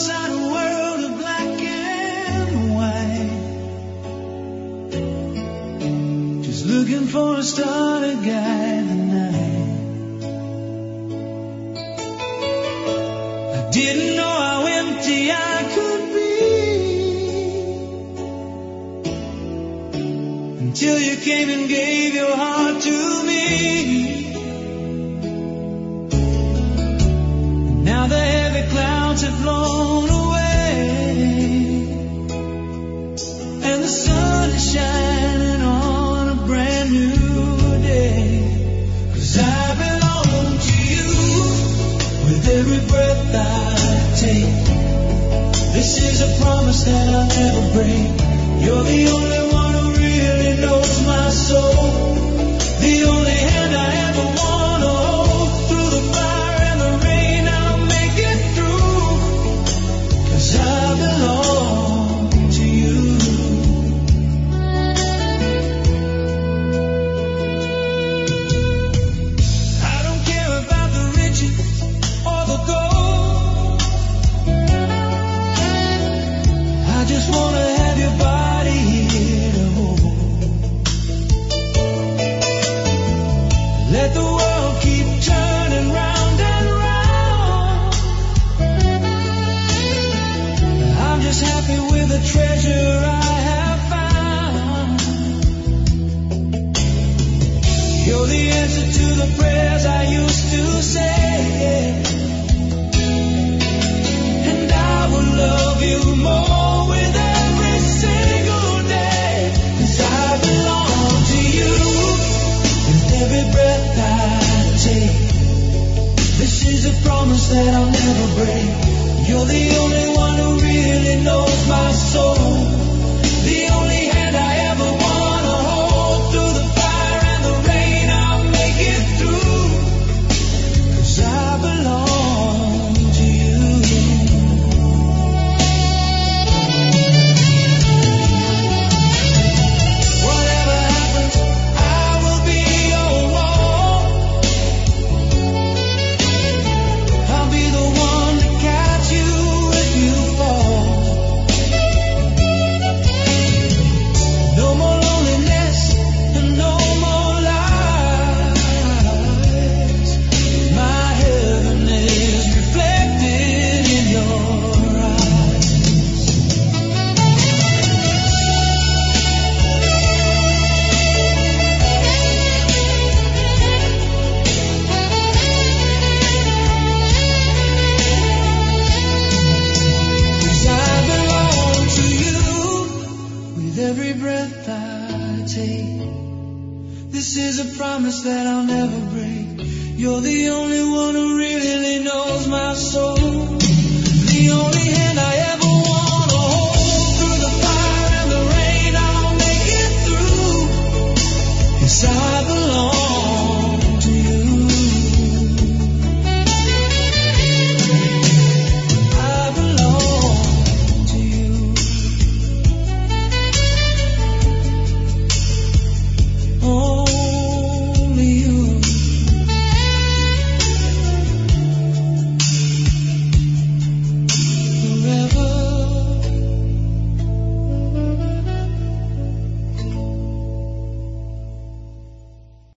inside a world of black and white, just looking for a star to guide the night. I didn't know how empty I could be until you came and gave your heart to me. Now the heavy clouds have blown away, and the sun is shining on a brand new day. 'Cause I belong to you with every breath I take. This is a promise that I'll never break. You're the only one who really knows my soul, the only hand I ever want to hold. Through the fire and the rain, I'll make it through. 'Cause I belong to you. I don't care about the riches or the gold. I just want to have your body here to hold. Let the world keep turning round and round. I'm just happy with the treasure I have found. You're the answer to the prayers I used to say, and I will love you more with every single day. 'Cause I belong to you with every breath I take. This is a promise that I'll never break. You're the only one who really knows my soul, the only hand I ever want to hold. Through the fire and the rain, I'll make it through. 'Cause I belong to you. Whatever happens, I will be your wall. I'll be the one to catch you if you fall. No more loneliness and no more lies. My heaven is reflected in your eyes. Cause I belong to you with every breath I take. This is a promise that I'll never break. You're the only one who really knows my soul.